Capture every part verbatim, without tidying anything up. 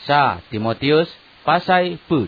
Sa Timotius pasai put.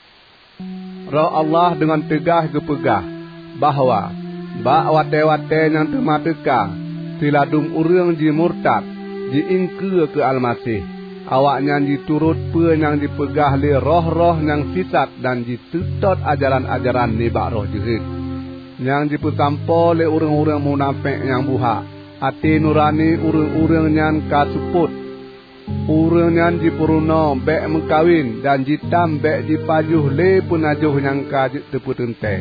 Roh Allah dengan tegah gepegah bahawa bak wate-wate yang temateka tiladum urang ji murtad ji ingke ke Almasih. Awaknya diturut pe yang dipegah le roh-roh yang sisat dan ditutot ajaran-ajaran nibak roh jihad. Yang dipesampo le urang-urang munafik yang buha. Hati nurani urang-urang yang kasuput. Urang yang dipuruno bek mengkawin dan jitam bek dipajuh le penajuh yang kajit teputente.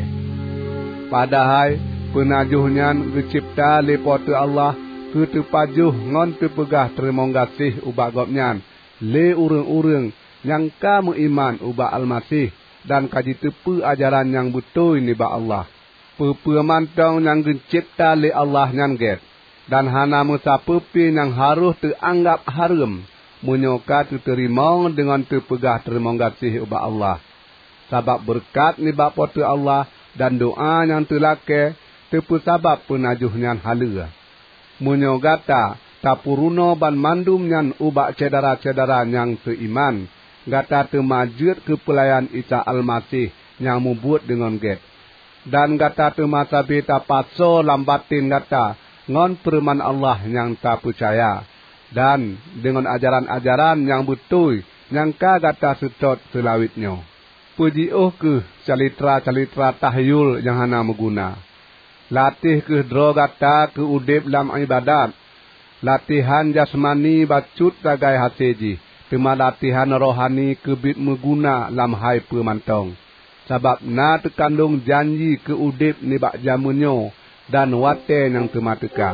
Padahal penajuh yang dicipta le pote Allah ke tepajuh ngon tepegah terima kasih ubak gopnyan le urang-urang yang ka mengiman ubak Almasih dan kaji tepu ajaran yang betul ni ba Allah. Pepemantong yang dicipta le Allah yang get dan hana musapepi yang harus teranggap haram menyoka terima dengan terpegah terima kasih ubak Allah. Sabab berkat ni bak pote Allah dan doa yang telake tepu sabab penajuhnya hala. Menyogata tapuruno ban mandum yang ubak cedara-cedara yang seiman. Gata temajud ke pelayan Isa Almasih yang membuat dengan get. Dan gata temasabi tapaso lambatin gata ngon firman Allah yang tak percaya. Dan dengan ajaran-ajaran yang betul yang ka gata setot selawitnya. Puji oh ke calitra-calitra tahyul yang hana meguna. Latih ke dro gata ke udip lam ibadat. Latihan jasmani bacut tagai haseji. Tema latihan rohani kebit meguna lam hai pemantong. Sebab na terkandung janji ke udip ni bak jamunyo dan wate yang temateka.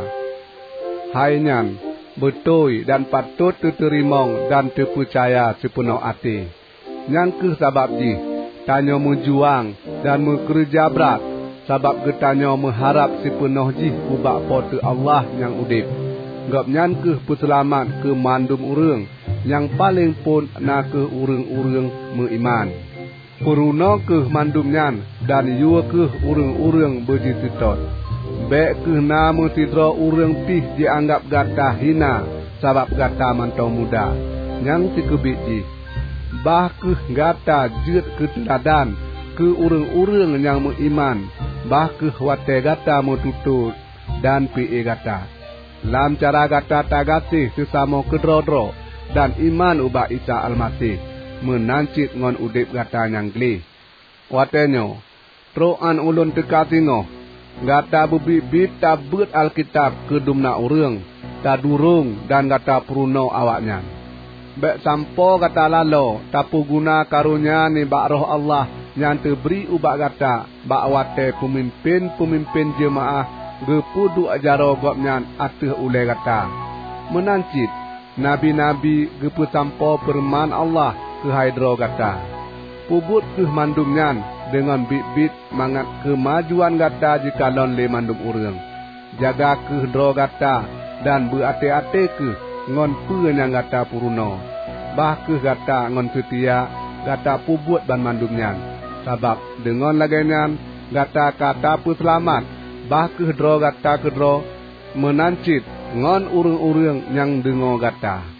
Hai nyan, betul dan patut terterimong dan terpercaya sepenuh hati. Yang ke sabab ji, tanyo menjuang dan bekerja berat. Sebab getanyo mengharap sepenuh ji ubak pote Allah yang udip. Gap nyan ke peselamat ke mandum urang yang paling pun nak ke urang-urang mengiman. Peruna ke mandum nyan dan yua ke urang-urang berjititot. Bek ke nama tidra urang pih dianggap gata hina sabab gata mantau muda. Yang tikebik ji. Bah ke gata jut ke teladan ke urang-urang yang mengiman. Bah ke wate gata metutut dan pi gata. Lam cara gata tagasih sesama kedro-dro dan iman ubak Isa Almasih menancit ngon udip gata yang geli. Watenyo, troan ulun tekasingo, gata bebibit tabut Alkitab ke dumna urang, tadurung dan gata peruno awaknya. Bek sampo gata lalo, tapu guna karunia ni bak roh Allah yang terberi ubak gata, bak wate pemimpin-pemimpin jemaah, gepudu ajaro gopnyan atih ule gata. Menancit, nabi-nabi gepu sampo firman Allah ke haidro gata. Pubut ke mandumnyan dengan bit-bit mangat kemajuan gata jika lon le mandum urang. Jaga ke dro gata dan berate-ate ke ngon pen yang gata puruno. Bah ke gata ngon setia gata pubut ban mandumnyan. Sabab dengan lagenyan gata kata pu selamat. Bah ke dro gata ke dro menancit ngon urang-urang yang dengo gata.